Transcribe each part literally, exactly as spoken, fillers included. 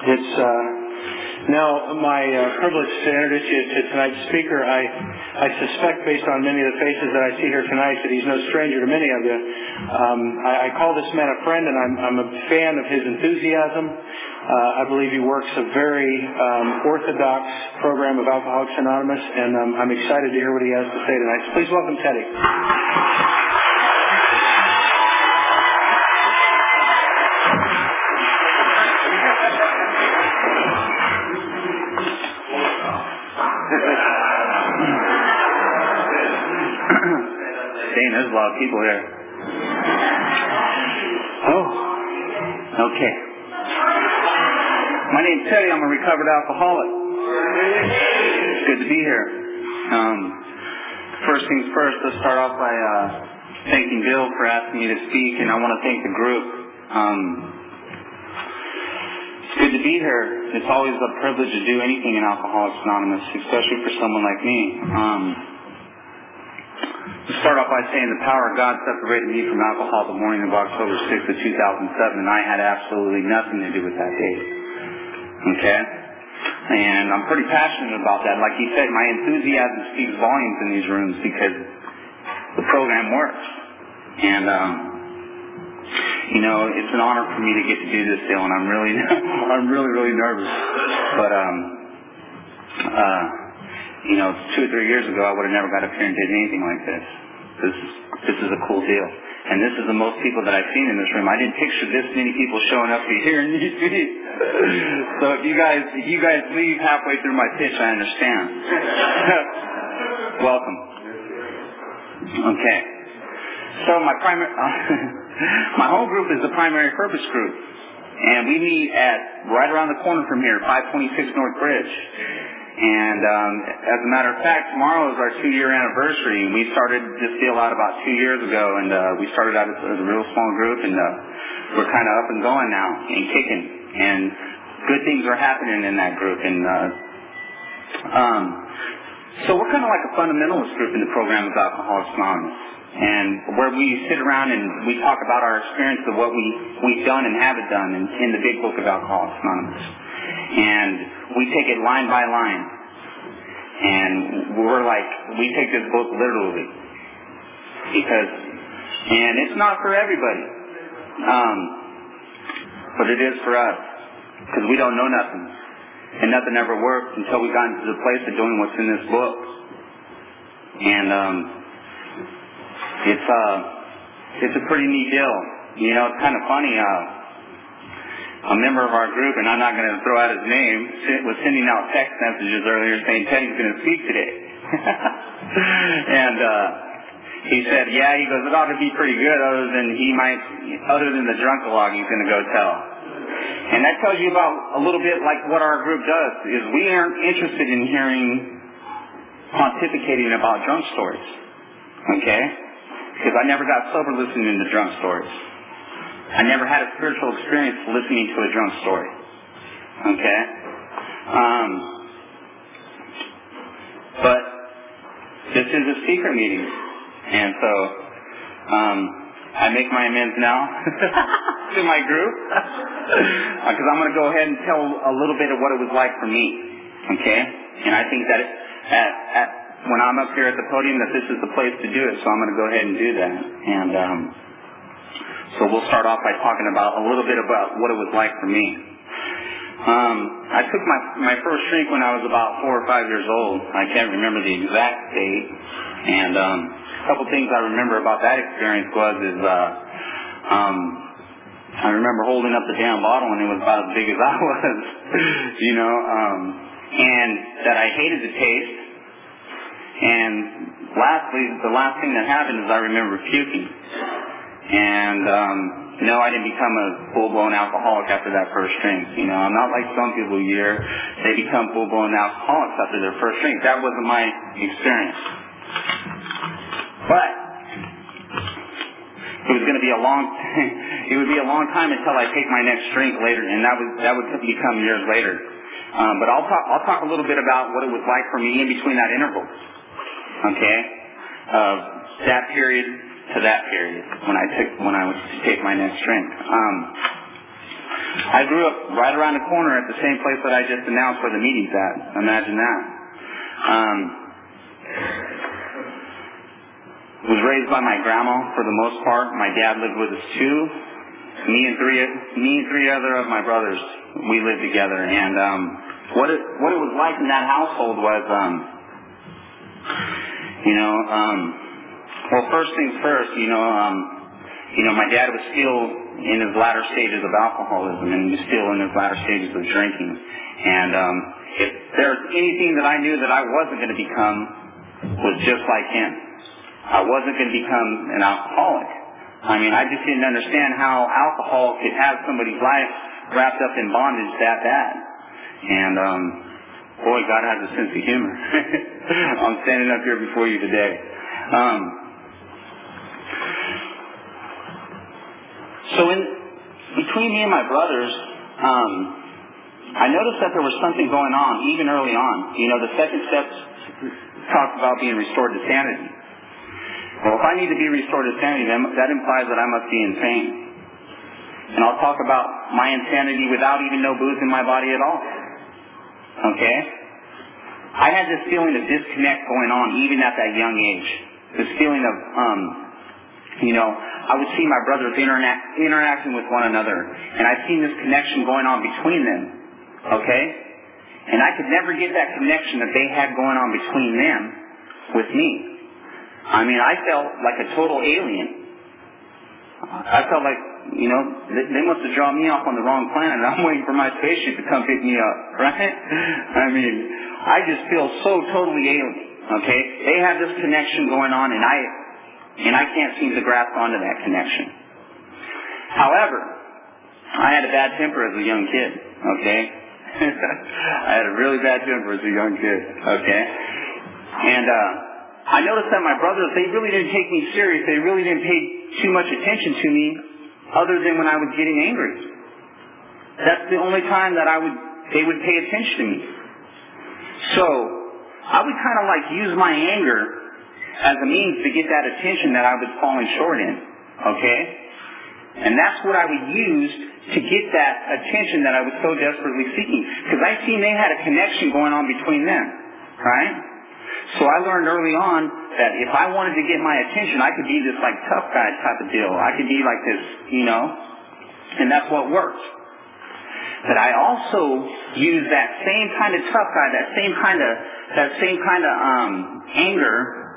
It's uh, now my uh, privilege to introduce you to tonight's speaker. I, I suspect, based on many of the faces that I see here tonight, that he's no stranger to many of you. Um, I, I call this man a friend, and I'm, I'm a fan of his enthusiasm. Uh, I believe he works a very um, orthodox program of Alcoholics Anonymous, and um, I'm excited to hear what he has to say tonight. So please welcome Teddy. Dang, there's a lot of people here. Oh, okay. My name's Teddy. I'm a recovered alcoholic. It's good to be here. Um, first things first, let's start off by uh, thanking Bill for asking me to speak, and I want to thank the group. Um, it's good to be here. It's always a privilege to do anything in Alcoholics Anonymous, especially for someone like me. Um, To start off by saying the power of God separated me from alcohol the morning of October sixth of two thousand seven, and I had absolutely nothing to do with that day. Okay? And I'm pretty passionate about that. Like he said, my enthusiasm speaks volumes in these rooms because the program works. And, um, you know, it's an honor for me to get to do this, Dale, and I'm really, I'm really, really nervous. But, um, uh, You know, two or three years ago, I would have never got up here and did anything like this. This is, this is a cool deal. And this is the most people that I've seen in this room. I didn't picture this many people showing up here. So if you guys, if you guys leave halfway through my pitch, I understand. Welcome. Okay. So my primary, my home group is the primary purpose group. And we meet at, right around the corner from here, five twenty-six North Bridge. And um, as a matter of fact, tomorrow is our two-year anniversary. And we started this deal out about two years ago, and uh, we started out as, as a real small group, and uh, we're kind of up and going now and kicking. And good things are happening in that group. And uh, um, so we're kind of like a fundamentalist group in the program of Alcoholics Anonymous, and where we sit around and we talk about our experience of what we, we've done and haven't done in, in the big book of Alcoholics Anonymous. And we take it line by line. And we're like, we take this book literally. Because, and it's not for everybody. Um, but it is for us. Because we don't know nothing. And nothing ever worked until we got into the place of doing what's in this book. And, um, it's, uh, it's a pretty neat deal. You know, it's kind of funny, uh, a member of our group, and I'm not going to throw out his name, was sending out text messages earlier saying Teddy's going to speak today. And uh, he said, yeah, he goes, it ought to be pretty good other than he might, other than the drunk-a-log he's going to go tell. And that tells you about a little bit like what our group does, is we aren't interested in hearing pontificating about drunk stories. Okay? Because I never got sober listening to drunk stories. I never had a spiritual experience listening to a drunk story. Okay? Um, but this is a secret meeting. And so um, I make my amends now to my group. Because I'm going to go ahead and tell a little bit of what it was like for me. Okay? And I think that it, at, at, when I'm up here at the podium that this is the place to do it. So I'm going to go ahead and do that. And um, So we'll start off by talking about a little bit about what it was like for me. Um, I took my my first drink when I was about four or five years old. I can't remember the exact date. And um, a couple things I remember about that experience was is uh, um, I remember holding up the damn bottle and it was about as big as I was, you know, um, and that I hated the taste. And lastly, the last thing that happened is I remember puking. And, um, no, I didn't become a full-blown alcoholic after that first drink. You know, I'm not like some people here. They become full-blown alcoholics after their first drink. That wasn't my experience. But it was going to be a long, it would be a long time until I take my next drink later, and that would that would become years later. Um, but I'll talk I'll talk a little bit about what it was like for me in between that interval. Okay, uh, that period to that period when I took when I was to take my next drink. Um, I grew up right around the corner at the same place that I just announced where the meeting's at. Imagine that. Um, was raised by my grandma for the most part. My dad lived with us too. Me and three, me and three other of my brothers, we lived together. And um, what it what it was like in that household was, um, you know, um, well, first things first, you know, um, you know, my dad was still in his latter stages of alcoholism, and he was still in his latter stages of drinking. And um, if there's anything that I knew that I wasn't going to become, was just like him. I wasn't going to become an alcoholic. I mean, I just didn't understand how alcohol could have somebody's life wrapped up in bondage that bad. And um, boy, God has a sense of humor. I'm standing up here before you today. Um, so in between me and my brothers, um, I noticed that there was something going on, even early on. You know, the second step talks about being restored to sanity. Well, if I need to be restored to sanity, then that implies that I must be insane. And I'll talk about my insanity without even no booze in my body at all. Okay? I had this feeling of disconnect going on even at that young age. This feeling of, um, you know, I would see my brothers interact, interacting with one another, and I'd seen this connection going on between them. Okay? And I could never get that connection that they had going on between them with me. I mean, I felt like a total alien. I felt like, you know, they, they must have drawn me off on the wrong planet. I'm waiting for my spaceship to come pick me up, right? I mean, I just feel so totally alien, okay? They have this connection going on, and I and I can't seem to grasp onto that connection. However, I had a bad temper as a young kid, okay? I had a really bad temper as a young kid, okay? And, uh, I noticed that my brothers, they really didn't take me serious. They really didn't pay too much attention to me other than when I was getting angry. That's the only time that I would, they would pay attention to me. So, I would kind of like use my anger as a means to get that attention that I was falling short in. Okay? And that's what I would use to get that attention that I was so desperately seeking. Because I seen they had a connection going on between them. Right? So I learned early on that if I wanted to get my attention, I could be this like tough guy type of deal. I could be like this, you know, and that's what worked. But I also used that same kind of tough guy, that same kind of, that same kind of um, anger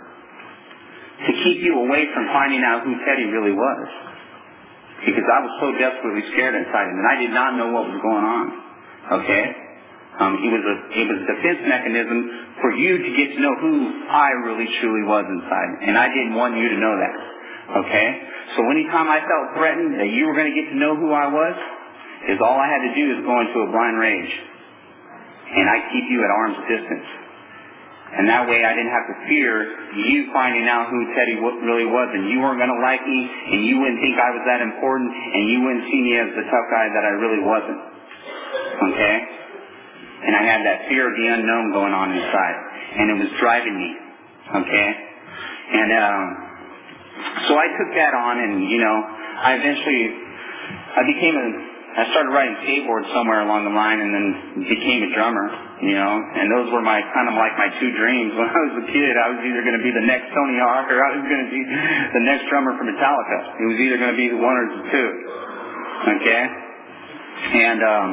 to keep you away from finding out who Teddy really was. Because I was so desperately scared inside him, and I did not know what was going on. Okay? Um, it was a it was a defense mechanism for you to get to know who I really truly was inside, and I didn't want you to know that. Okay, so anytime I felt threatened that you were going to get to know who I was, is all I had to do is go into a blind rage, and I keep you at arm's distance, and that way I didn't have to fear you finding out who Teddy really was, and you weren't going to like me, and you wouldn't think I was that important, and you wouldn't see me as the tough guy that I really wasn't. Okay. And I had that fear of the unknown going on inside. And it was driving me. Okay? And um, so I took that on, and, you know, I eventually, I became a, I started riding skateboards somewhere along the line and then became a drummer, you know. And those were my, kind of like my two dreams. When I was a kid, I was either going to be the next Tony Hawk or I was going to be the next drummer for Metallica. It was either going to be the one or the two. Okay? And, um,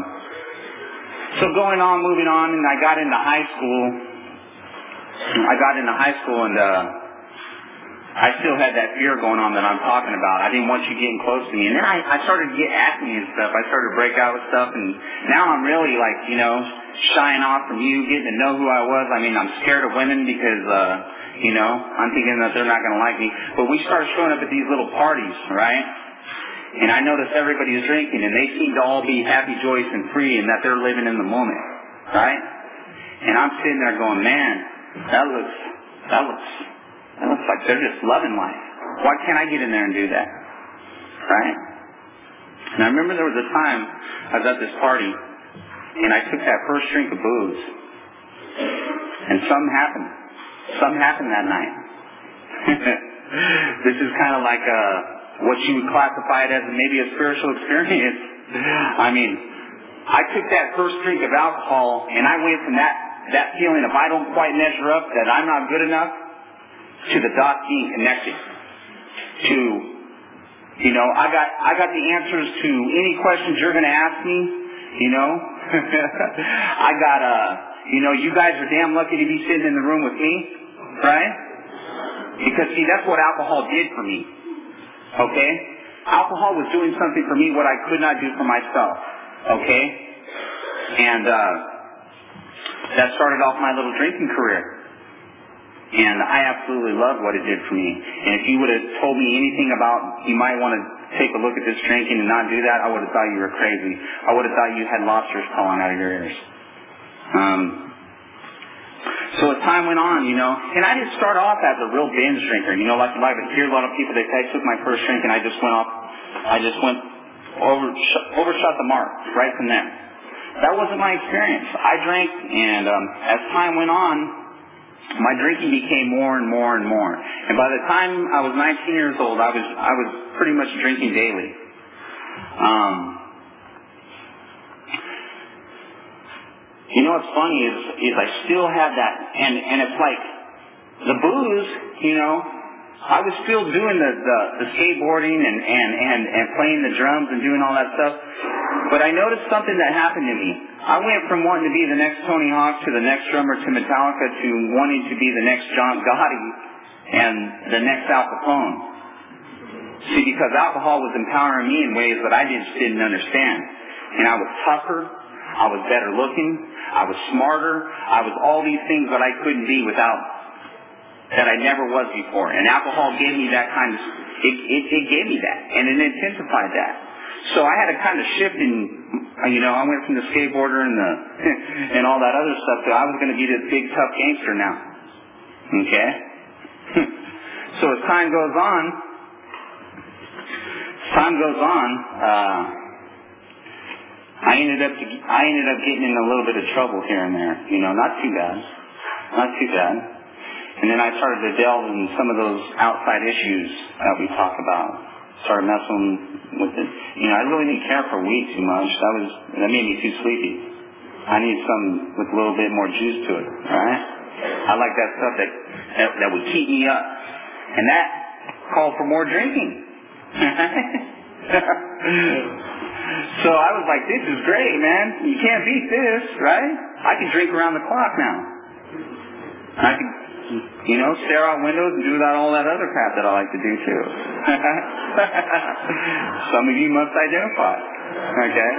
So going on, moving on, and I got into high school. I got into high school, and uh, I still had that fear going on that I'm talking about. I didn't want you getting close to me. And then I, I started to get acne and stuff. I started to break out with stuff, and now I'm really, like, you know, shying off from you, getting to know who I was. I mean, I'm scared of women because, uh, you know, I'm thinking that they're not going to like me. But we started showing up at these little parties, right? And I noticed everybody was drinking, and they seemed to all be happy, joyous, and free, and that they're living in the moment, right? And I'm sitting there going, man, that looks, that looks, that looks like they're just loving life. Why can't I get in there and do that, right? And I remember there was a time I was at this party, and I took that first drink of booze, and something happened. Something happened that night. This is kind of like a what you would classify it as maybe a spiritual experience. I mean, I took that first drink of alcohol, and I went from that, that feeling if I don't quite measure up, that I'm not good enough, to the dots being connected. To, you know, I got I got the answers to any questions you're going to ask me, you know. I got, uh, you know, you guys are damn lucky to be sitting in the room with me, right? Because, see, that's what alcohol did for me, okay? Alcohol was doing something for me what I could not do for myself, okay? And uh, that started off my little drinking career. And I absolutely loved what it did for me. And if you would have told me anything about you might want to take a look at this drinking and not do that, I would have thought you were crazy. I would have thought you had lobsters falling out of your ears. Um, so as time went on, you know, and I didn't start off as a real binge drinker. You know, like, like I hear a lot of people, they say I took my first drink and I just went off, I just went over, overshot the mark right from there. That wasn't my experience. I drank, and um, as time went on, my drinking became more and more and more. And by the time I was nineteen years old, I was I was pretty much drinking daily. Um, you know what's funny is is I still have that, and and it's like the booze. You know, I was still doing the the, the skateboarding and, and and and playing the drums and doing all that stuff. But I noticed something that happened to me. I went from wanting to be the next Tony Hawk to the next drummer to Metallica to wanting to be the next John Gotti and the next Al Capone. See, because alcohol was empowering me in ways that I just didn't understand. And I was tougher, I was better looking, I was smarter, I was all these things that I couldn't be without, that I never was before. And alcohol gave me that kind of, it, it, it gave me that, and it intensified that. So I had to kind of shift in, you know, I went from the skateboarder and the and all that other stuff to I was going to be this big tough gangster now. Okay? So as time goes on, as time goes on, uh, I ended up I ended up getting in a little bit of trouble here and there. You know, not too bad, not too bad. And then I started to delve in some of those outside issues that we talk about. Started messing with it. You know, I really didn't care for weed too much. That was that made me too sleepy. I need something with a little bit more juice to it, right? I like that stuff that that, that would keep me up, and that called for more drinking. So I was like, "This is great, man! You can't beat this, right? I can drink around the clock now. I can." You know, stare out windows and do that all that other crap that I like to do too. Some of you must identify. Okay?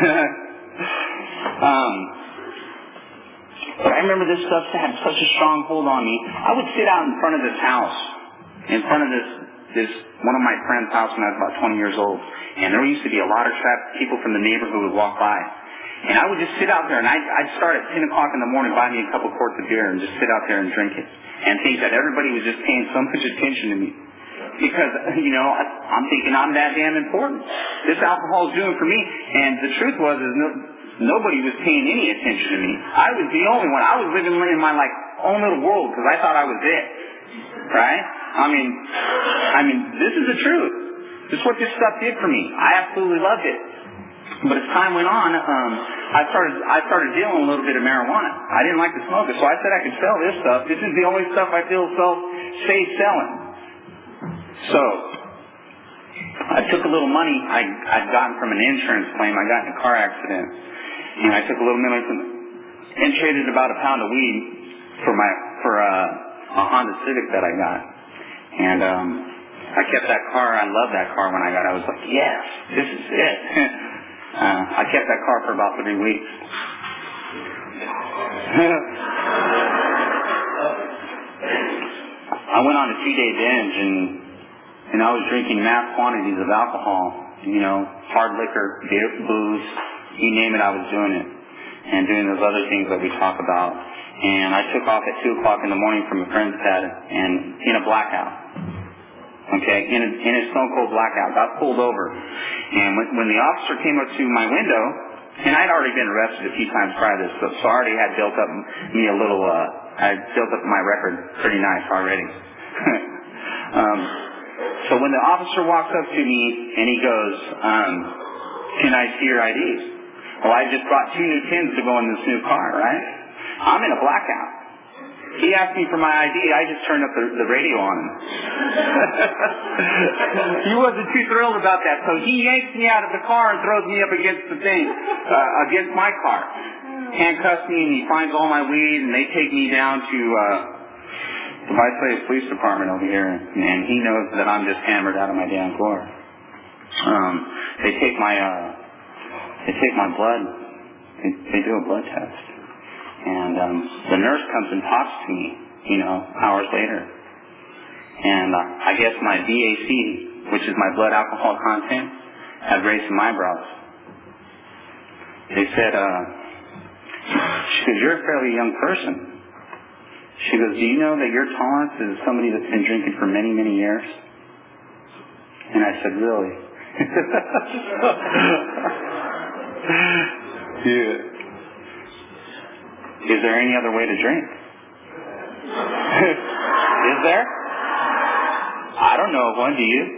um, but I remember this stuff had such a strong hold on me. I would sit out in front of this house, in front of this, this one of my friend's house when I was about twenty years old. And there used to be a lot of trap people from the neighborhood would walk by. And I would just sit out there, and I'd, I'd start at ten o'clock in the morning, buy me a couple quarts of beer, and just sit out there and drink it. And think that everybody was just paying so much attention to me. Because, you know, I, I'm thinking I'm that damn important. This alcohol is doing for me. And the truth was, is no, nobody was paying any attention to me. I was the only one. I was living in my, like, own little world, because I thought I was it. Right? I mean, I mean, this is the truth. This is what this stuff did for me. I absolutely loved it. But as time went on, um, I started I started dealing a little bit of marijuana. I didn't like to smoke it, so I said I could sell this stuff. This is the only stuff I feel self safe selling. So I took a little money I, I'd gotten from an insurance claim. I got in a car accident, and I took a little money from, and traded about a pound of weed for my for a, a Honda Civic that I got. And um, I kept that car. I loved that car when I got it. I was like, yes, this is it. Uh, I kept that car for about three weeks. I went on a two-day binge, and and I was drinking mass quantities of alcohol. You know, hard liquor, beer, booze, you name it, I was doing it, and doing those other things that we talk about. And I took off at two o'clock in the morning from a friend's pad, and in a blackout. Okay, in a, in a stone cold blackout, got pulled over. And when, when the officer came up to my window, and I'd already been arrested a few times prior to this, so, so I already had built up me a little, uh, I had built up my record pretty nice already. um, so when the officer walks up to me and he goes, um, can I see your I Ds? Well, I just brought two new pins to go in this new car, right? I'm in a blackout. He asked me for my I D. I just turned up the, the radio on him. He wasn't too thrilled about that, so he yanks me out of the car and throws me up against the thing, uh, against my car. Handcuffs me, and he finds all my weed, and they take me down to uh, the Visalia Police Department over here, and he knows that I'm just hammered out of my damn car. Um, they take my uh, they take my blood. They, they do a blood test. And um, the nurse comes and talks to me, you know, hours later. And uh, I guess my B A C, which is my blood alcohol content, had raised some eyebrows. They said, uh, she goes, you're a fairly young person. She goes, do you know that your tolerance is somebody that's been drinking for many, many years? And I said, really? Yeah. Is there any other way to drink? Is there? I don't know of one, do you?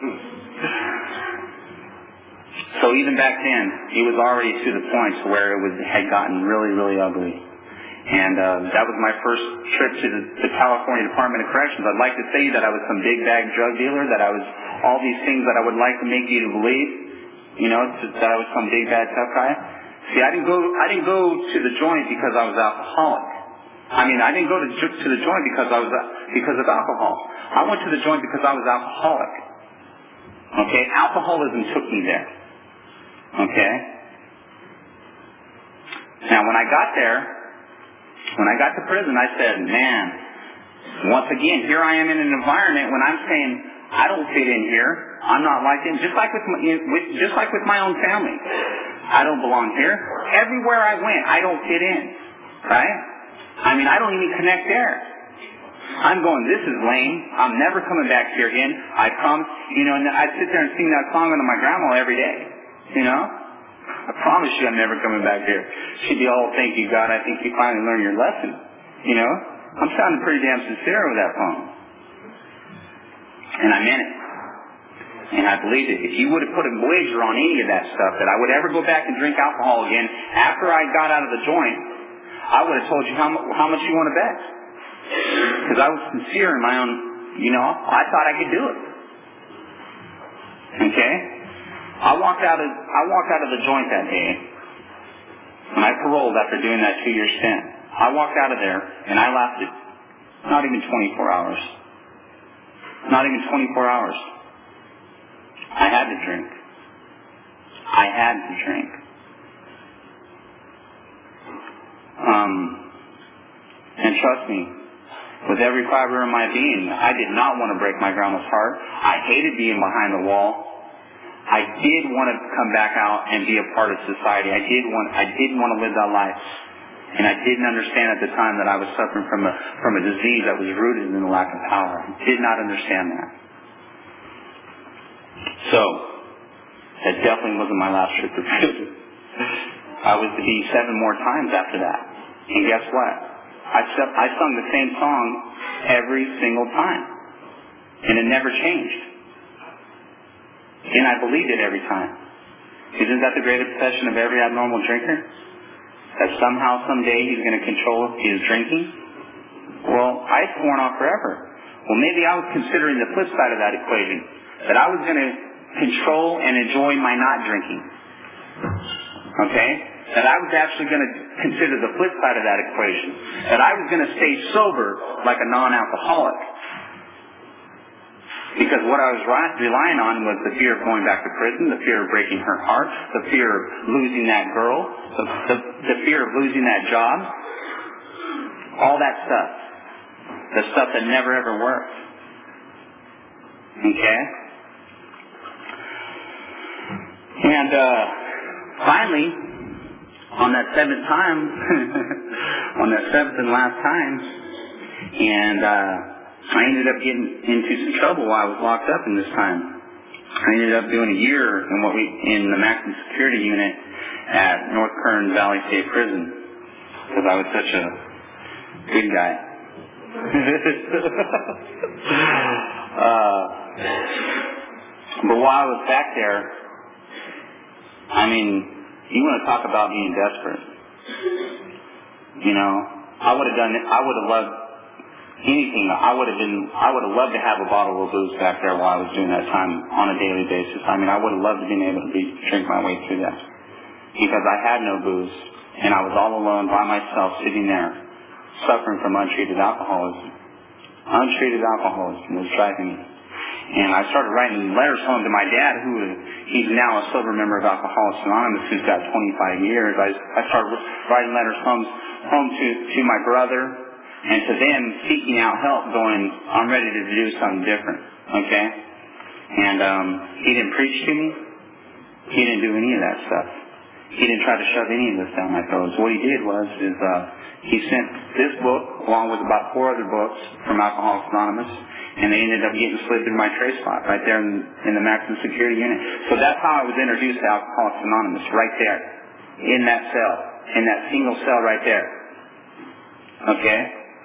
So even back then, it was already to the point where it was had gotten really, really ugly. And uh, that was my first trip to the, the California Department of Corrections. I'd like to say that I was some big bag drug dealer, that I was all these things that I would like to make you to believe, you know, that I was some big bad tough guy. See, I didn't go. I didn't go to the joint because I was alcoholic. I mean, I didn't go to, to the joint because I was because of alcohol. I went to the joint because I was alcoholic. Okay, alcoholism took me there. Okay. Now, when I got there, when I got to prison, I said, "Man, once again, here I am in an environment when I'm saying I don't fit in here. I'm not like them. Just like with, my, with just like with my own family." I don't belong here. Everywhere I went, I don't fit in. Right? I mean, I don't even connect there. I'm going, this is lame. I'm never coming back here again. I promise. You know, and I'd sit there and sing that song to my grandma every day. You know? I promise you I'm never coming back here. She'd be all, thank you, God. I think you finally learned your lesson. You know? I'm sounding pretty damn sincere with that phone. And I meant it. And I believed it. If you would have put a wager on any of that stuff, that I would ever go back and drink alcohol again, after I got out of the joint, I would have told you how, how much you want to bet. Because I was sincere in my own, you know, I thought I could do it. Okay? I walked out of, I walked out of the joint that day, and I paroled after doing that two-year stint. I walked out of there, and I lasted not even twenty-four hours. Not even twenty-four hours. I had to drink. I had to drink. Um, and trust me, with every fiber of my being, I did not want to break my grandma's heart. I hated being behind the wall. I did want to come back out and be a part of society. I did want. I did want to live that life, and I didn't understand at the time that I was suffering from a from a disease that was rooted in the lack of power. I did not understand that. So, that definitely wasn't my last trip to prison. I was to be seven more times after that. And guess what? I, I sung the same song every single time. And it never changed. And I believed it every time. Isn't that the great obsession of every abnormal drinker? That somehow, someday, he's going to control his drinking? Well, I had sworn off forever. Well, maybe I was considering the flip side of that equation. That I was going to control and enjoy my not drinking. Okay? That I was actually going to consider the flip side of that equation. That I was going to stay sober like a non-alcoholic. Because what I was relying on was the fear of going back to prison, the fear of breaking her heart, the fear of losing that girl, the, the, the fear of losing that job. All that stuff. The stuff that never ever worked. Okay? And uh, finally, on that seventh time, on that seventh and last time, and uh, I ended up getting into some trouble while I was locked up in this time. I ended up doing a year in what we in the maximum security unit at North Kern Valley State Prison because I was such a good guy. uh, but while I was back there, I mean, you want to talk about being desperate. You know, I would have done it. I would have loved anything. I would have been, I would have loved to have a bottle of booze back there while I was doing that time on a daily basis. I mean, I would have loved to be able to be, drink my way through that. Because I had no booze, and I was all alone by myself sitting there, suffering from untreated alcoholism. Untreated alcoholism was driving me. And I started writing letters home to my dad, who he's now a sober member of Alcoholics Anonymous, who's got twenty-five years. I, I started writing letters home, home to, to my brother, and to them seeking out help, going, I'm ready to do something different, okay? And um, he didn't preach to me. He didn't do any of that stuff. He didn't try to shove any of this down my throats. What he did was, is uh, he sent this book, along with about four other books from Alcoholics Anonymous, and they ended up getting slid through my tray slot right there in, in the maximum security unit. So that's how I was introduced to Alcoholics Anonymous, right there, in that cell, in that single cell right there. Okay?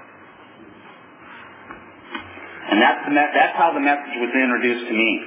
And that's, the me- that's how the message was introduced to me.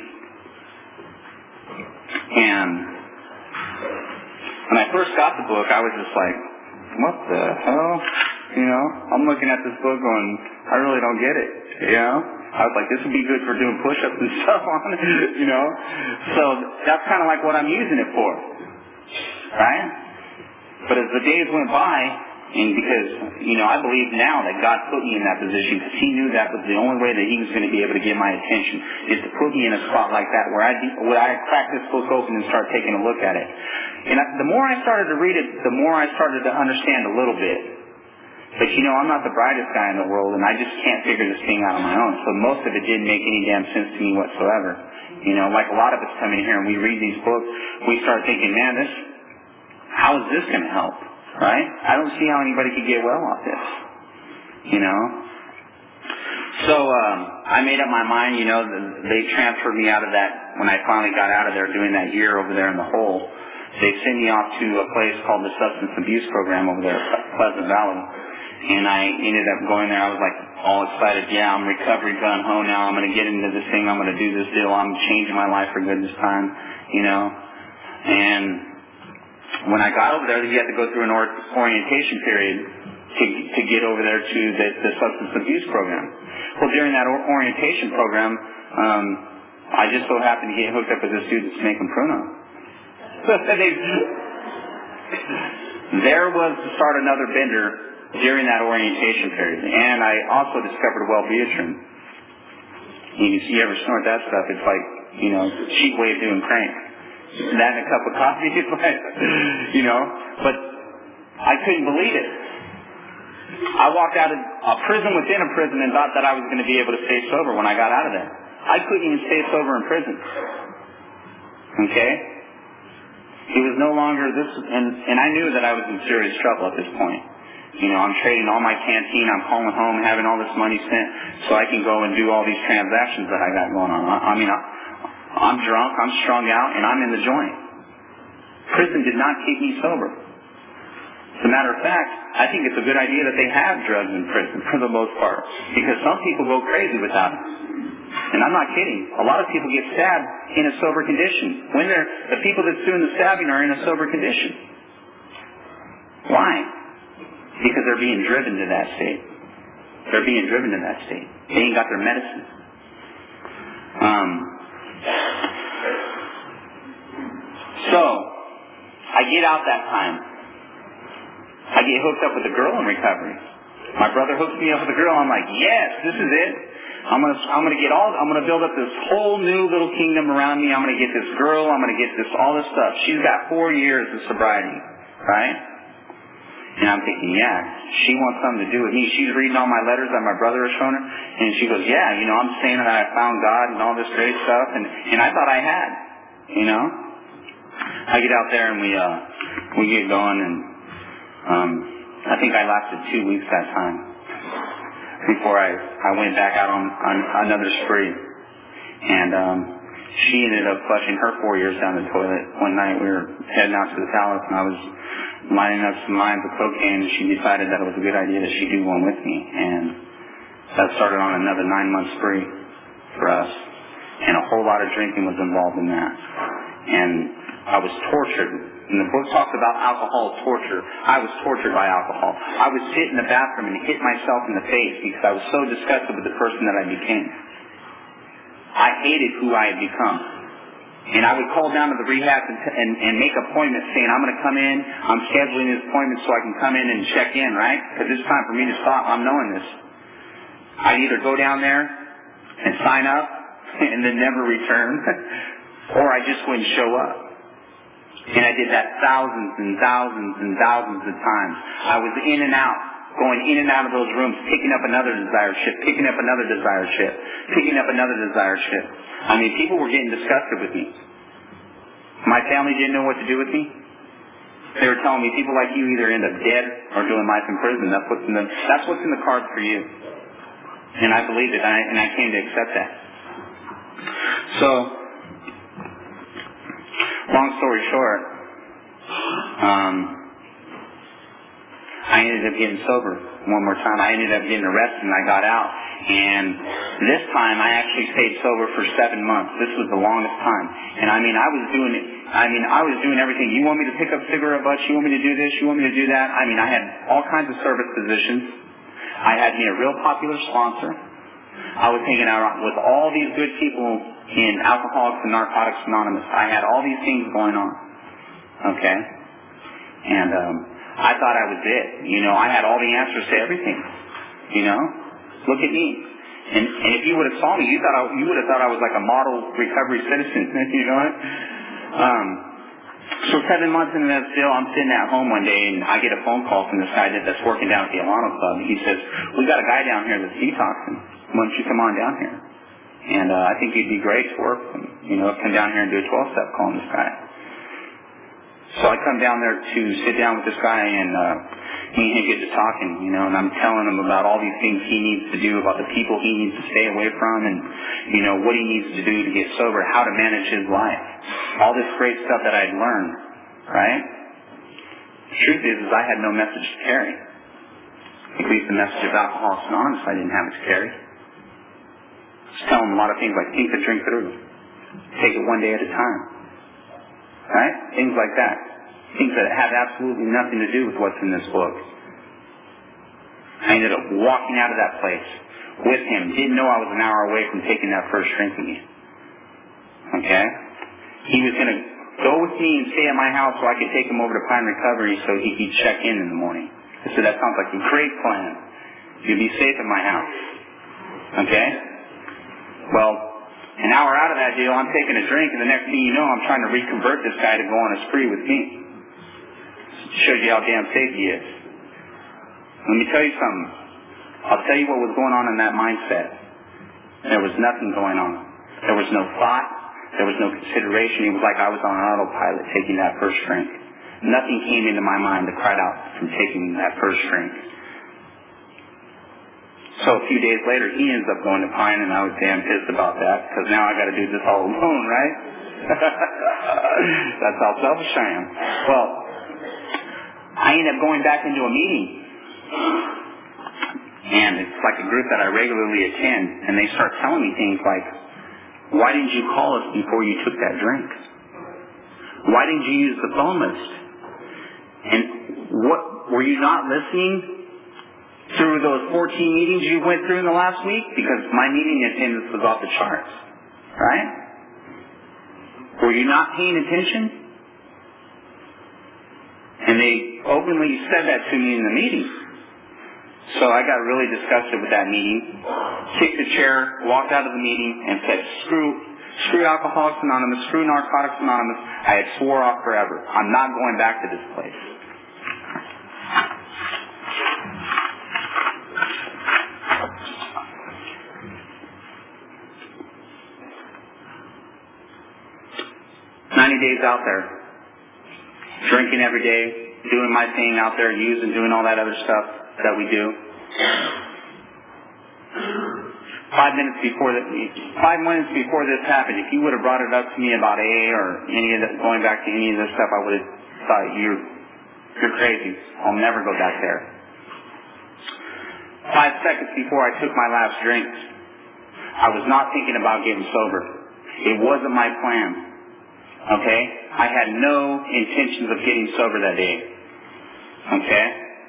And when I first got the book, I was just like, what the hell? You know, I'm looking at this book going, I really don't get it, you know? I was like, this would be good for doing push-ups and stuff on it, you know? So that's kind of like what I'm using it for, right? But as the days went by, and because, you know, I believe now that God put me in that position because He knew that was the only way that He was going to be able to get my attention, is to put me in a spot like that where I where I crack this book open and start taking a look at it. And I, the more I started to read it, the more I started to understand a little bit. But, you know, I'm not the brightest guy in the world, and I just can't figure this thing out on my own. So most of it didn't make any damn sense to me whatsoever. You know, like a lot of us come in here and we read these books, we start thinking, man, this, how is this going to help? Right? I don't see how anybody could get well off this. You know? So um, I made up my mind, you know, they transferred me out of that, when I finally got out of there doing that year over there in the hole, they sent me off to a place called the Substance Abuse Program over there at Pleasant Valley. And I ended up going there. I was like all excited. Yeah, I'm recovery gun ho now. I'm going to get into this thing. I'm going to do this deal. I'm changing my life for good this time, you know. And when I got over there, you had to go through an or- orientation period to to get over there to the, the substance abuse program. Well, during that or- orientation program, um, I just so happened to get hooked up with this dude that's making Pruno. There was to start another bender during that orientation period. And I also discovered Wellbutrin. You, you ever snort that stuff, it's like, you know, a cheap way of doing crank. That and a cup of coffee, it's like, you know. But I couldn't believe it. I walked out of a prison within a prison and thought that I was going to be able to stay sober when I got out of there. I couldn't even stay sober in prison. Okay? It was no longer this, and, and I knew that I was in serious trouble at this point. You know, I'm trading all my canteen, I'm calling home, having all this money spent so I can go and do all these transactions that I got going on. I, I mean, I, I'm drunk, I'm strung out, and I'm in the joint. Prison did not keep me sober. As a matter of fact, I think it's a good idea that they have drugs in prison for the most part, because some people go crazy without it. And I'm not kidding. A lot of people get stabbed in a sober condition. When they're, the people that's doing the stabbing are in a sober condition. Why? Because they're being driven to that state. They're being driven to that state. They ain't got their medicine. Um, so, I get out that time. I get hooked up with a girl in recovery. My brother hooks me up with a girl. I'm like, yes, this is it. I'm gonna, I'm gonna get all, I'm gonna build up this whole new little kingdom around me. I'm gonna get this girl. I'm gonna get this, all this stuff. She's got four years of sobriety, right? And I'm thinking, yeah, she wants something to do with me. She's reading all my letters that my brother has shown her, and she goes, yeah, you know, I'm saying that I found God and all this great stuff, and, and I thought I had, you know. I get out there and we, uh, we get going, and um, I think I lasted two weeks that time before I, I went back out on, on another spree. And um, she ended up flushing her four years down the toilet. One night we were heading out to the palace, and I was lining up some lines of cocaine, and she decided that it was a good idea that she do one with me. And that started on another nine-month spree for us. And a whole lot of drinking was involved in that. And I was tortured. And the book talks about alcohol torture. I was tortured by alcohol. I would sit in the bathroom and hit myself in the face because I was so disgusted with the person that I became. I hated who I had become. And I would call down to the rehab and, and, and make appointments saying, I'm going to come in, I'm scheduling this appointment so I can come in and check in, right? Because it's time for me to stop. I'm knowing this. I'd either go down there and sign up and then never return, or I just wouldn't show up. And I did that thousands and thousands and thousands of times. I was in and out, going in and out of those rooms, picking up another desire ship, picking up another desire ship, picking up another desire ship. I mean, people were getting disgusted with me. My family didn't know what to do with me. They were telling me, people like you either end up dead or doing life in prison. That's what's in the, that's what's in the cards for you. And I believed it, and I, and I came to accept that. So, long story short, um, I ended up getting sober one more time. I ended up getting arrested, and I got out. And this time, I actually stayed sober for seven months. This was the longest time. And I mean, I was doing it. I mean, I was doing everything. You want me to pick up cigarette butts? You want me to do this? You want me to do that? I mean, I had all kinds of service positions. I had me a real popular sponsor. I was hanging out with all these good people in Alcoholics and Narcotics Anonymous. I had all these things going on. Okay? And um, I thought I was it. You know, I had all the answers to everything. You know? Look at me. And, and if you would have saw me, you thought I, you would have thought I was like a model recovery citizen. You know what? Um, so seven months into that still, I'm sitting at home one day, and I get a phone call from this guy that's working down at the Alano Club. He says, we got a guy down here that's detoxing. Why don't you come on down here? And uh, I think you'd be great to work with him. You know, come down here and do a twelve-step calling this guy. So I come down there to sit down with this guy, and uh, he and him get to talking, you know, and I'm telling him about all these things he needs to do, about the people he needs to stay away from, and, you know, what he needs to do to get sober, how to manage his life. All this great stuff that I'd learned, right? The truth is, is I had no message to carry. At least the message of Alcoholics Anonymous, I didn't have it to carry. Just tell him a lot of things like think to drink through. Take it one day at a time. Right? Things like that. Things that have absolutely nothing to do with what's in this book. I ended up walking out of that place with him. Didn't know I was an hour away from taking that first drink again. Okay? He was going to go with me and stay at my house so I could take him over to Pine Recovery so he could check in in the morning. I said, that sounds like a great plan. You'd be safe at my house. Okay? Well, an hour out of that deal, I'm taking a drink, and the next thing you know, I'm trying to reconvert this guy to go on a spree with me. Shows you how damn safe he is. Let me tell you something. I'll tell you what was going on in that mindset. There was nothing going on. There was no thought. There was no consideration. It was like I was on an autopilot taking that first drink. Nothing came into my mind that cried out from taking that first drink. So a few days later, he ends up going to Pine, and I was damn pissed about that, because now I got to do this all alone, right? That's how selfish I am. Well, I end up going back into a meeting, and it's like a group that I regularly attend, and they start telling me things like, why didn't you call us before you took that drink? Why didn't you use the phone list? And what, were you not listening through those fourteen meetings you went through in the last week? Because my meeting attendance was off the charts. Right? Were you not paying attention? And they openly said that to me in the meeting. So I got really disgusted with that meeting, kicked the chair, walked out of the meeting, and said, screw, screw Alcoholics Anonymous, screw Narcotics Anonymous. I had swore off forever. I'm not going back to this place. ninety days out there, drinking every day, doing my thing out there, using, doing all that other stuff that we do. Five minutes before that, five minutes before this happened, if you would have brought it up to me about A A or any of that, going back to any of this stuff, I would have thought you're you're crazy. I'll never go back there. Five seconds before I took my last drink, I was not thinking about getting sober. It wasn't my plan. Okay? I had no intentions of getting sober that day. Okay?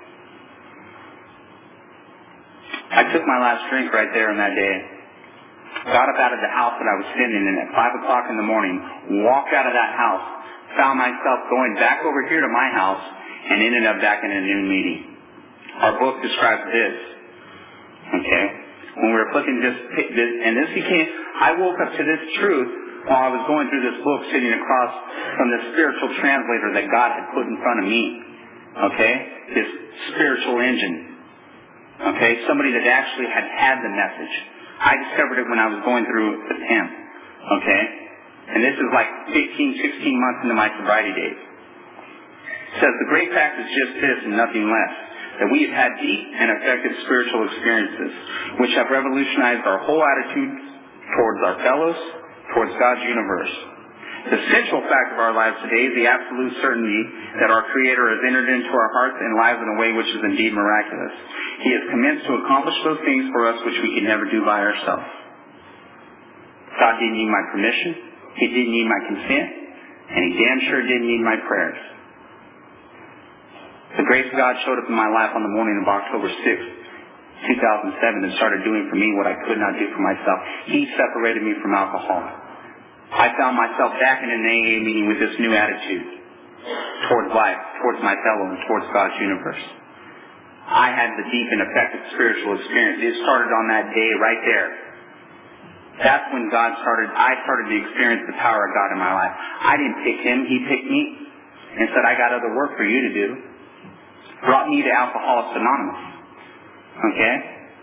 I took my last drink right there on that day. Got up out of the house that I was sitting in at five o'clock in the morning, walked out of that house, found myself going back over here to my house, and ended up back in a noon meeting. Our book describes this. Okay? When we were flipping this, this, and this became, I woke up to this truth while I was going through this book sitting across from the spiritual translator that God had put in front of me. Okay? This spiritual engine. Okay? Somebody that actually had had the message. I discovered it when I was going through with him. Okay? And this is like fifteen, sixteen months into my sobriety days. It says, the great fact is just this and nothing less, that we have had deep and effective spiritual experiences, which have revolutionized our whole attitude towards our fellows, towards God's universe. The central fact of our lives today is the absolute certainty that our Creator has entered into our hearts and lives in a way which is indeed miraculous. He has commenced to accomplish those things for us which we could never do by ourselves. God didn't need my permission. He didn't need my consent. And He damn sure didn't need my prayers. The grace of God showed up in my life on the morning of October sixth, two thousand seven, and started doing for me what I could not do for myself. He separated me from alcohol. I found myself back in an A A meeting with this new attitude towards life, towards my fellow, and towards God's universe. I had the deep and effective spiritual experience. It started on that day right there. That's when God started, I started to experience the power of God in my life. I didn't pick Him, He picked me and said, I got other work for you to do. Brought me to Alcoholics Anonymous. Okay?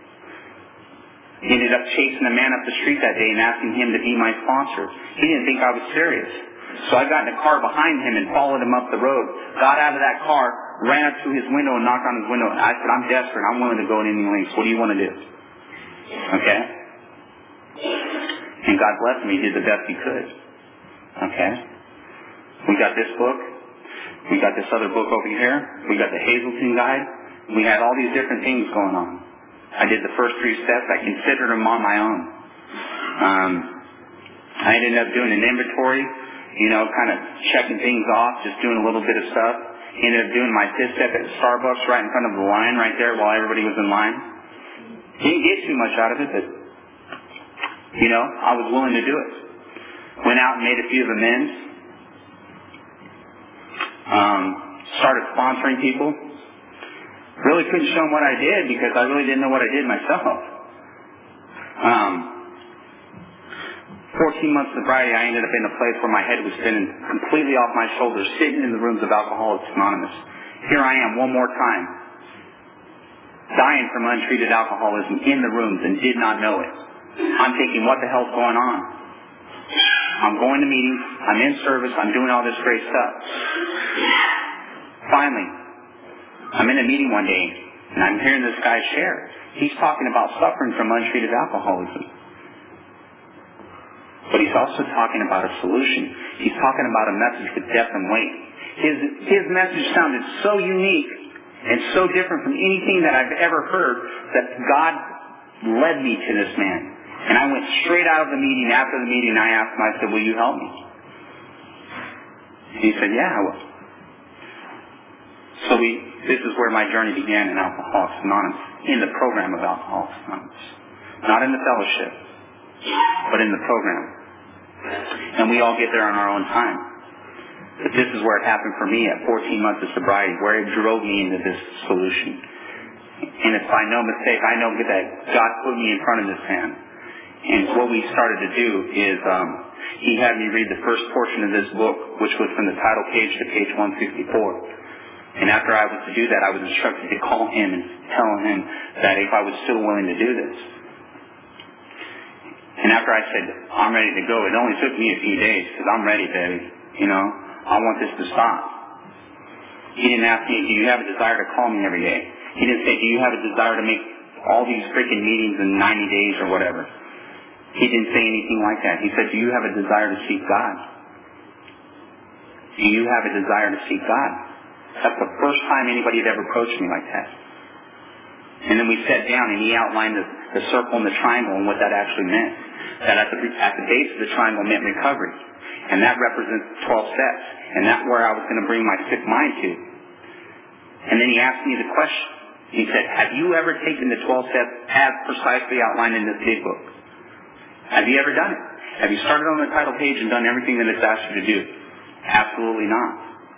Ended up chasing a man up the street that day and asking him to be my sponsor. He didn't think I was serious. So I got in a car behind him and followed him up the road. Got out of that car, ran up to his window and knocked on his window. I said, I'm desperate. I'm willing to go to any lengths. What do you want to do? Okay? And God blessed me. He did the best He could. Okay? We got this book. We got this other book over here. We got the Hazelton Guide. We had all these different things going on. I did the first three steps. I considered them on my own. Um, I ended up doing an inventory, you know, kind of checking things off, just doing a little bit of stuff. Ended up doing my fifth step at Starbucks right in front of the line right there while everybody was in line. Didn't get too much out of it, but, you know, I was willing to do it. Went out and made a few amends. Um, started sponsoring people. Really couldn't show them what I did because I really didn't know what I did myself. Um, fourteen months sobriety, I ended up in a place where my head was spinning completely off my shoulders, sitting in the rooms of Alcoholics Anonymous. Here I am one more time, dying from untreated alcoholism in the rooms and did not know it. I'm thinking, what the hell's going on? I'm going to meetings, I'm in service, I'm doing all this great stuff. Finally, I'm in a meeting one day, and I'm hearing this guy share. He's talking about suffering from untreated alcoholism. But he's also talking about a solution. He's talking about a message with depth and weight. His, his message sounded so unique and so different from anything that I've ever heard that God led me to this man. And I went straight out of the meeting. After the meeting, I asked him, I said, will you help me? And he said, yeah, I will. So we, this is where my journey began in Alcoholics Anonymous, in the program of Alcoholics Anonymous. Not in the fellowship, but in the program. And we all get there on our own time. But this is where it happened for me at fourteen months of sobriety, where it drove me into this solution. And it's by no mistake, I know that God put me in front of this man. And what we started to do is um, he had me read the first portion of this book, which was from the title page to page one sixty-four. And after I was to do that, I was instructed to call him and tell him that if I was still willing to do this. And after I said, I'm ready to go, it only took me a few days because I'm ready, baby. You know, I want this to stop. He didn't ask me, do you have a desire to call me every day? He didn't say, do you have a desire to make all these freaking meetings in ninety days or whatever? He didn't say anything like that. He said, do you have a desire to seek God? Do you have a desire to seek God? That's the first time anybody had ever approached me like that. And then we sat down and he outlined the, the circle and the triangle and what that actually meant. That at the, at the base of the triangle meant recovery. And that represents twelve steps. And that's where I was going to bring my sick mind to. And then he asked me the question. He said, have you ever taken the twelve steps as precisely outlined in this big book? Have you ever done it? Have you started on the title page and done everything that it's asked you to do? Absolutely not.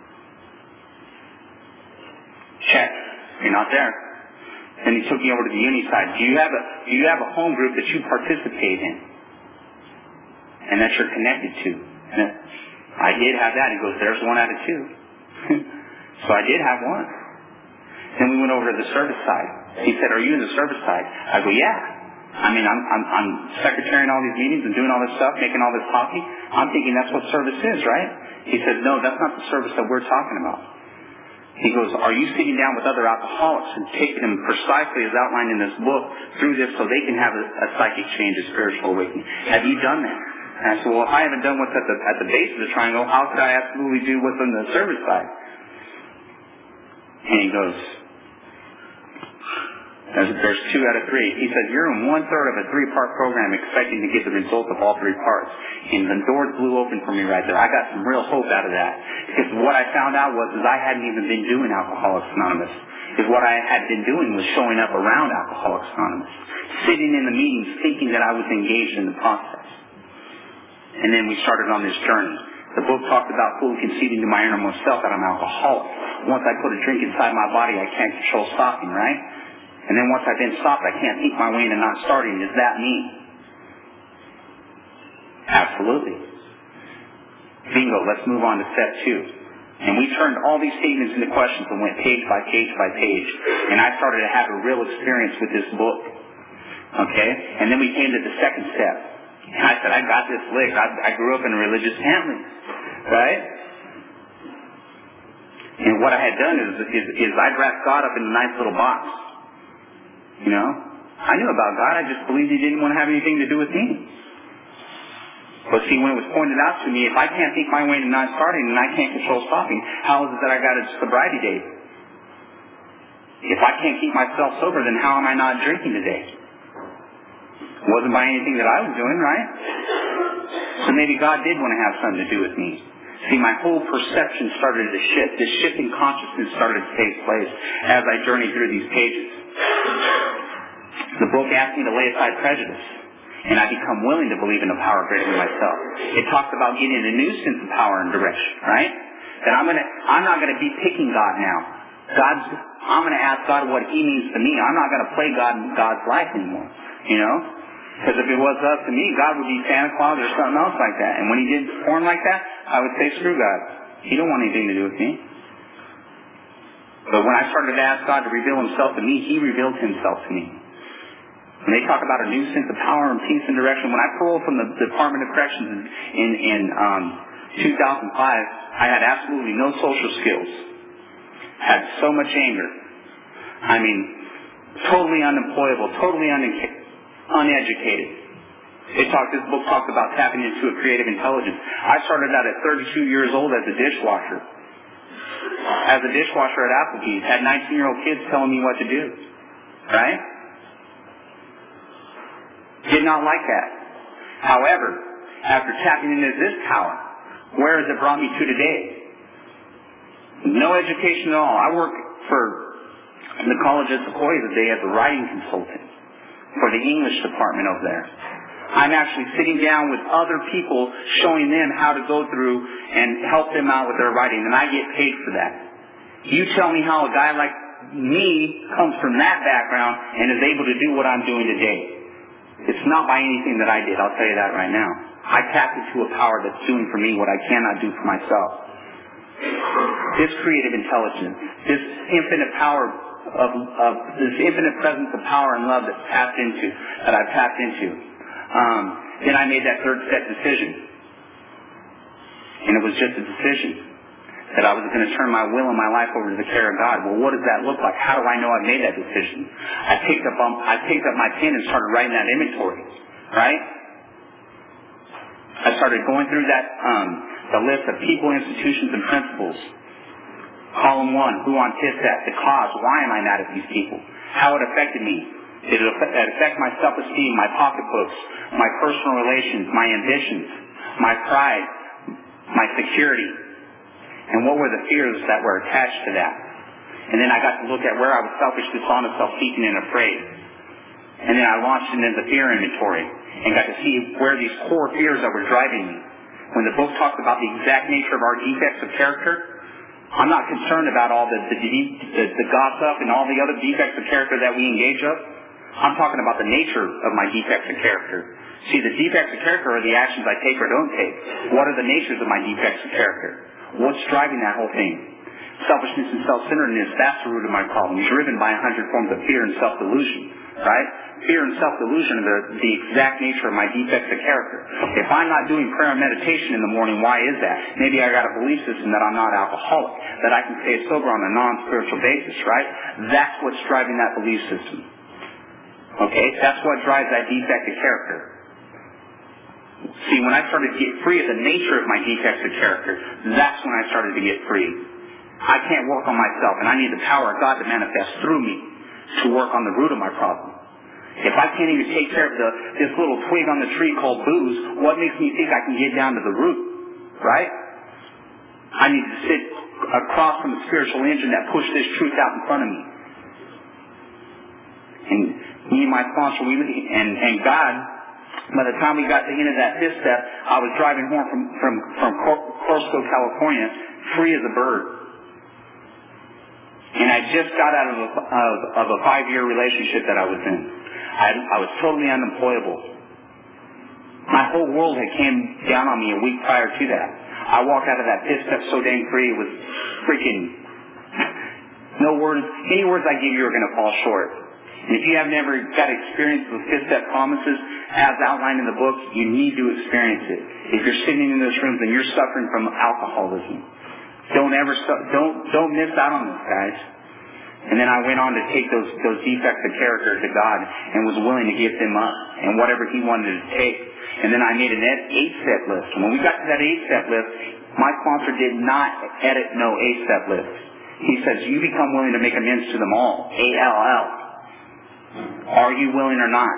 Check. You're not there. Then he took me over to the uni side. Do you have a, do you have a home group that you participate in? And that you're connected to? And I did have that. He goes, there's one out of two. So I did have one. Then we went over to the service side. He said, are you in the service side? I go, yeah. I mean, I'm, I'm, I'm secretarying all these meetings and doing all this stuff, making all this coffee. I'm thinking that's what service is, right? He said, no, that's not the service that we're talking about. He goes, are you sitting down with other alcoholics and taking them precisely as outlined in this book through this so they can have a, a psychic change, a spiritual awakening? Have you done that? And I said, well, if I haven't done what's at the, at the base of the triangle, how could I absolutely do what's on the service side? And he goes, there's, there's two out of three. He said, you're in one-third of a three-part program expecting to get the result of all three parts. And the doors blew open for me right there. I got some real hope out of that. Because what I found out was is I hadn't even been doing Alcoholics Anonymous. Because what I had been doing was showing up around Alcoholics Anonymous. Sitting in the meetings thinking that I was engaged in the process. And then we started on this journey. The book talked about fully conceding to my innermost self that I'm alcoholic. Once I put a drink inside my body, I can't control stopping, right? And then once I've been stopped, I can't think my way into not starting. Is that me? Absolutely. Bingo, let's move on to step two. And we turned all these statements into questions and went page by page by page. And I started to have a real experience with this book. Okay? And then we came to the second step. And I said, I got this licked. I, I grew up in a religious family. Right? And what I had done is, is, is I'd wrapped God up in a nice little box. You know? I knew about God. I just believed He didn't want to have anything to do with me. But see, when it was pointed out to me, if I can't think my way to not starting and I can't control stopping, how is it that I got a sobriety date? If I can't keep myself sober, then how am I not drinking today? It wasn't by anything that I was doing, right? So maybe God did want to have something to do with me. See, my whole perception started to shift. This shift in consciousness started to take place as I journeyed through these pages. The book asked me to lay aside prejudice, and I become willing to believe in a power greater than myself. It talks about getting a new sense of power and direction, right? That I'm gonna, I'm not gonna be picking God now. God's, I'm gonna ask God what He means to me. I'm not gonna play God in God's life anymore, you know? Because if it was up to me, God would be Santa Claus or something else like that. And when He did porn like that, I would say, screw God. He don't want anything to do with me. But when I started to ask God to reveal Himself to me, He revealed Himself to me. When they talk about a new sense of power and peace and direction, when I paroled from the Department of Corrections in, in, in um, two thousand five, I had absolutely no social skills. Had so much anger. I mean, totally unemployable, totally un- uneducated. It talked, this book talks about tapping into a creative intelligence. I started out at thirty-two years old as a dishwasher. As a dishwasher at Applebee's, had nineteen-year-old kids telling me what to do. Right? Did not like that. However, after tapping into this power, where has it brought me to today? No education at all. I work for the college at Sequoia today as a writing consultant for the English department over there. I'm actually sitting down with other people showing them how to go through and help them out with their writing, and I get paid for that. You tell me how a guy like me comes from that background and is able to do what I'm doing today. It's not by anything that I did, I'll tell you that right now. I tapped into a power that's doing for me what I cannot do for myself. This creative intelligence, this infinite power of, of this infinite presence of power and love that's tapped into, that I've tapped into. Um, then I made that third step decision. And it was just a decision that I was going to turn my will and my life over to the care of God. Well, what does that look like? How do I know I've made that decision? I picked up um, I picked up my pen and started writing that inventory, right? I started going through that um, the list of people, institutions, and principles. Column one, who on TISAT, the cause, why am I mad at these people? How it affected me. Did it affect, it affect my self-esteem, my pocketbooks, my personal relations, my ambitions, my pride, my security, and what were the fears that were attached to that. And then I got to look at where I was selfish, dishonest, self-seeking, and afraid. And then I launched into the fear inventory and got to see where these core fears that were driving me. When the book talks about the exact nature of our defects of character, I'm not concerned about all the, the, the, the gossip and all the other defects of character that we engage of. I'm talking about the nature of my defects of character. See, the defects of character are the actions I take or don't take. What are the natures of my defects of character? What's driving that whole thing? Selfishness and self-centeredness, that's the root of my problem, driven by a hundred forms of fear and self-delusion, right? Fear and self-delusion are the, the exact nature of my defects of character. If I'm not doing prayer and meditation in the morning, why is that? Maybe I got a belief system that I'm not alcoholic, that I can stay sober on a non-spiritual basis, right? That's what's driving that belief system. Okay? That's what drives that defect of character. See, when I started to get free of the nature of my defects of character, that's when I started to get free. I can't work on myself, and I need the power of God to manifest through me to work on the root of my problem. If I can't even take care of the, this little twig on the tree called booze, what makes me think I can get down to the root? Right? I need to sit across from the spiritual engine that pushed this truth out in front of me. And me and my sponsor, we and, and God, by the time we got to the end of that fifth step, I was driving home from, from, from Corso, California, free as a bird. And I just got out of a, of, of a five-year relationship that I was in. I, I was totally unemployable. My whole world had came down on me a week prior to that. I walked out of that fifth step so dang free, it was freaking... No words, any words I give you are going to fall short. And if you have never got experience with fifth step promises, as outlined in the book, you need to experience it. If you're sitting in those rooms and you're suffering from alcoholism, don't ever, don't, don't miss out on this, guys. And then I went on to take those, those defects of character to God and was willing to give them up and whatever He wanted to take. And then I made an eight-step list. And when we got to that eight-step list, my sponsor did not edit no eight-step list. He says, you become willing to make amends to them all. A L L. Are you willing or not?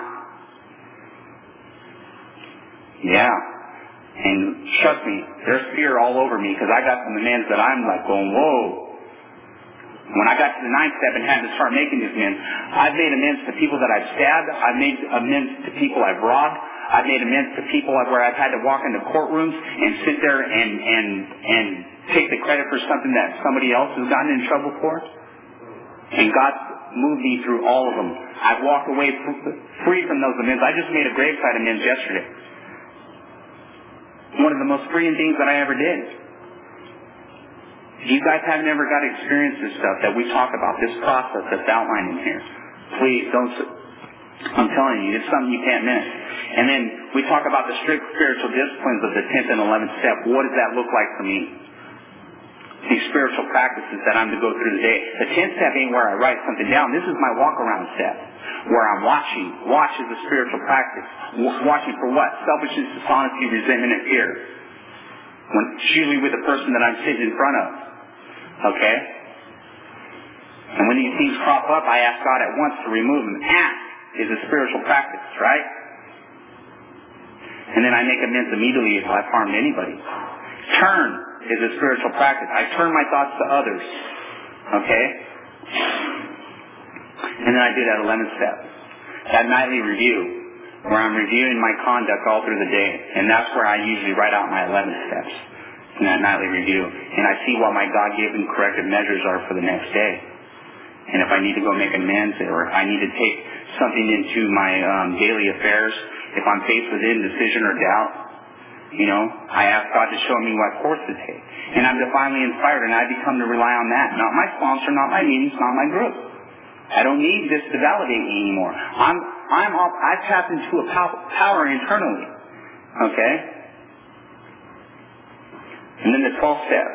Yeah. And trust me, there's fear all over me because I got some amends that I'm like going, whoa. When I got to the ninth step and had to start making these amends, I've made amends to people that I've stabbed. I've made amends to people I've robbed. I've made amends to people where I've had to walk into courtrooms and sit there and, and, and take the credit for something that somebody else has gotten in trouble for. And God moved me through all of them. I've walked away free from those amends. I just made a graveside amends yesterday. One of the most freeing things that I ever did. If you guys haven't ever got to experience this stuff that we talk about, this process that's outlined in here, please don't, I'm telling you, it's something you can't miss. And then we talk about the strict spiritual disciplines of the tenth and eleventh step. What does that look like for me? These spiritual practices that I'm to go through today. The tenth step ain't where I write something down. This is my walk-around step, where I'm watching. Watch is a spiritual practice. Watching for what? Selfishness, dishonesty, resentment, and fear. When, usually with the person that I'm sitting in front of. Okay? And when these things crop up, I ask God at once to remove them. Ask is a spiritual practice, right? And then I make amends immediately if I've harmed anybody. Turn is a spiritual practice. I turn my thoughts to others. Okay? And then I do that eleventh step. That nightly review, where I'm reviewing my conduct all through the day. And that's where I usually write out my eleven steps in that nightly review. And I see what my God-given corrective measures are for the next day. And if I need to go make amends, or if I need to take something into my um, daily affairs, if I'm faced with indecision or doubt, you know, I ask God to show me what course to take. And I'm divinely inspired, and I become to rely on that. Not my sponsor, not my meetings, not my group. I don't need this to validate me anymore. I'm, I'm, I've tapped into a power internally. Okay? And then the twelfth step.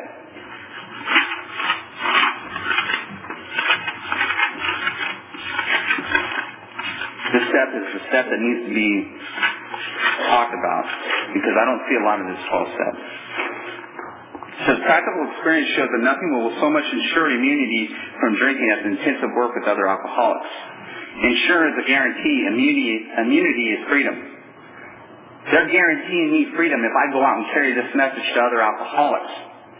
This step is the step that needs to be talked about, because I don't see a lot of this twelfth step. It says, practical experience shows that nothing will so much ensure immunity from drinking as intensive work with other alcoholics. Ensure is a guarantee. Immunity, immunity is freedom. They're guaranteeing me freedom if I go out and carry this message to other alcoholics.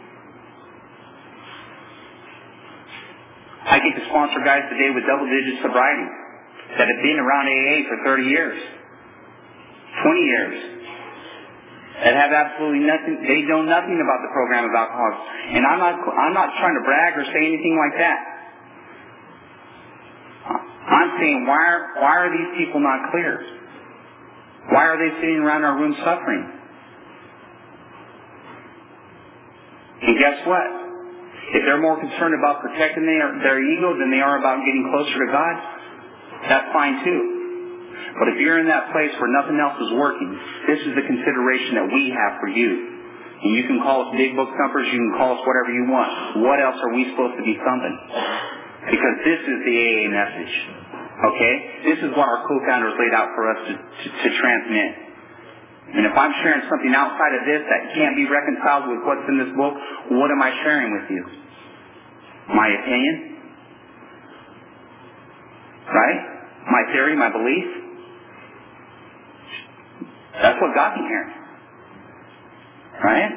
I get to sponsor guys today with double-digit sobriety that have been around A A for thirty years, twenty years, that have absolutely nothing, they know nothing about the program of alcoholics. And I'm not, I'm not trying to brag or say anything like that. I'm saying, why are, why are these people not clear? Why are they sitting around our room suffering? And guess what? If they're more concerned about protecting their, their ego than they are about getting closer to God, that's fine too. But if you're in that place where nothing else is working, this is the consideration that we have for you. And you can call us big book thumpers, you can call us whatever you want. What else are we supposed to be thumping? Because this is the A A message. Okay? This is what our co-founders laid out for us to, to, to transmit. And if I'm sharing something outside of this that can't be reconciled with what's in this book, what am I sharing with you? My opinion? Right? My theory, my belief? That's what got me here. Right?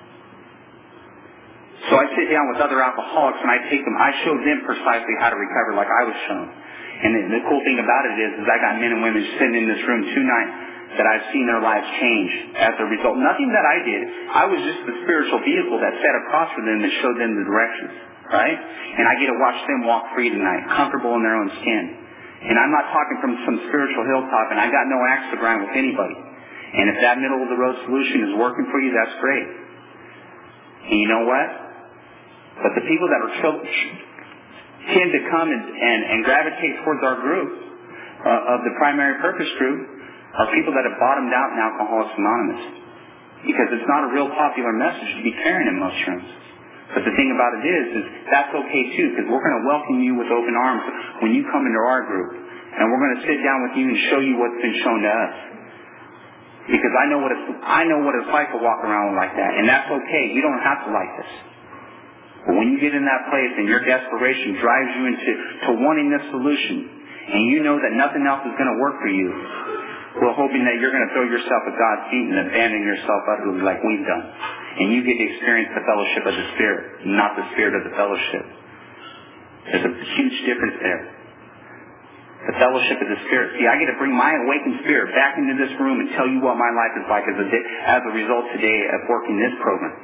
So I sit down with other alcoholics and I take them, I show them precisely how to recover like I was shown. And the, the cool thing about it is, is I got men and women sitting in this room tonight that I've seen their lives change as a result. Nothing that I did. I was just the spiritual vehicle that sat across from them that showed them the directions. Right? And I get to watch them walk free tonight, comfortable in their own skin. And I'm not talking from some spiritual hilltop, and I got no axe to grind with anybody. And if that middle of the road solution is working for you, that's great. And you know what? But the people that are tend to come and, and, and gravitate towards our group uh, of the primary purpose group are people that have bottomed out in Alcoholics Anonymous. Because it's not a real popular message to be carrying in most rooms. But the thing about it is, is that's okay too, because we're going to welcome you with open arms when you come into our group. And we're going to sit down with you and show you what's been shown to us. Because I know what it's, I know what it's like to walk around like that. And that's okay. You don't have to like this. But when you get in that place and your desperation drives you into to wanting this solution, and you know that nothing else is going to work for you, we're hoping that you're going to throw yourself at God's feet and abandon yourself utterly like we've done. And you get to experience the fellowship of the Spirit, not the spirit of the fellowship. There's a huge difference there. The fellowship of the Spirit. See, I get to bring my awakened spirit back into this room and tell you what my life is like as a, as a result today of working this program.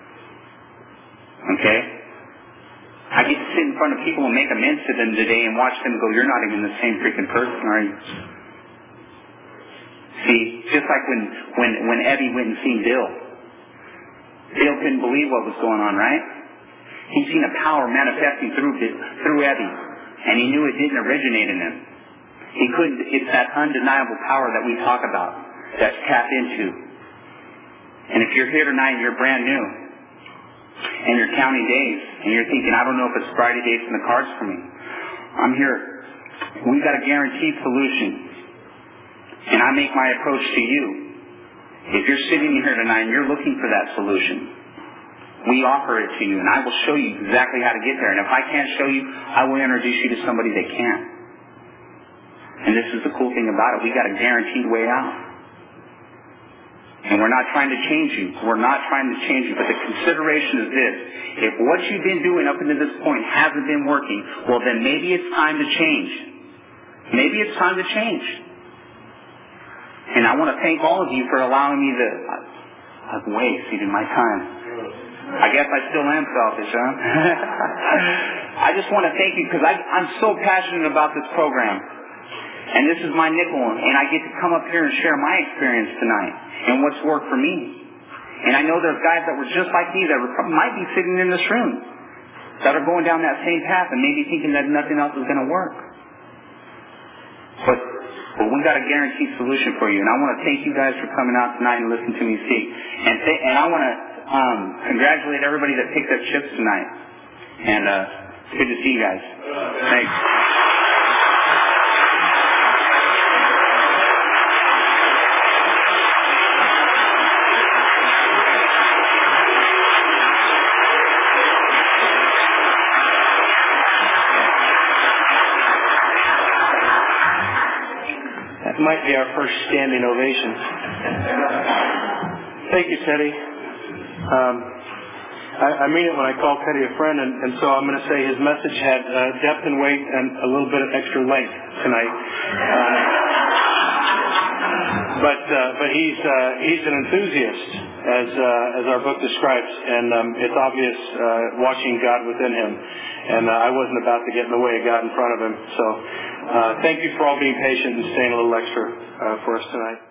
Okay? I get to sit in front of people and make amends to them today and watch them go, you're not even the same freaking person, are you? See, just like when, when, when Evie went and seen Bill. Bill couldn't believe what was going on, right? He'd seen a power manifesting through, through Evie, and he knew it didn't originate in him. He couldn't, it's that undeniable power that we talk about, that's tapped into. And if you're here tonight and you're brand new, and you're counting days, and you're thinking, I don't know if it's Friday days in the cards for me. I'm here. We've got a guaranteed solution. And I make my approach to you. If you're sitting here tonight and you're looking for that solution, we offer it to you, and I will show you exactly how to get there. And if I can't show you, I will introduce you to somebody that can. And this is the cool thing about it. We got a guaranteed way out. And we're not trying to change you. We're not trying to change you. But the consideration is this. If what you've been doing up until this point hasn't been working, well, then maybe it's time to change. Maybe it's time to change. And I want to thank all of you for allowing me to... I've wasted my time. I guess I still am selfish, huh? I just want to thank you because I'm so passionate about this program. And this is my nickel, and I get to come up here and share my experience tonight and what's worked for me. And I know there's guys that were just like me that were, might be sitting in this room that are going down that same path and maybe thinking that nothing else is going to work. But, but we got a guaranteed solution for you, and I want to thank you guys for coming out tonight and listening to me speak. And, th- and I want to um, congratulate everybody that picked up chips tonight. And uh, it's good to see you guys. Thanks. might be our first standing ovation. Thank you, Teddy. Um, I, I mean it when I call Teddy a friend, and, and so I'm going to say his message had uh, depth and weight and a little bit of extra length tonight. Uh, but uh, but he's uh, he's an enthusiast, as uh, as our book describes, and um, it's obvious uh, watching God within him. And uh, I wasn't about to get in the way of God in front of him. So uh, thank you for all being patient and staying a little extra uh, for us tonight.